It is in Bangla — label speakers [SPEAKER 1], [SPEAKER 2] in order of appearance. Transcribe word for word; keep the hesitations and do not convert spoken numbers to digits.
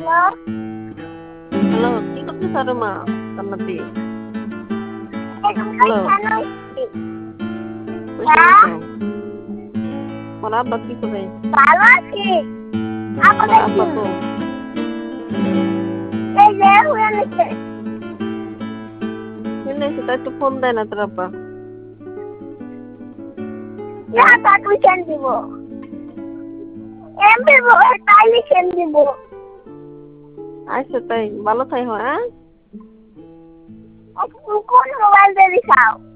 [SPEAKER 1] হ্যালো, কি করতেছ রে মা? জান্নাতি। হ্যালো, বসে আছো? তোমার আব্বা কি করে?
[SPEAKER 2] ভালো আছি।
[SPEAKER 1] তোমার আব্বা তো
[SPEAKER 2] এই যে হয়ে নিচ্ছে।
[SPEAKER 1] শুনেছি, তাই একটু ফোন দেয় না তোর আব্বা?
[SPEAKER 2] না তা তুই কেন দিব? এমপি বই তাইলে কেন দিব?
[SPEAKER 1] আচ্ছা তাই, ভালো থাই হ্যাঁ।
[SPEAKER 2] তুই কোন মোবাইল দিয়ে দিছাও?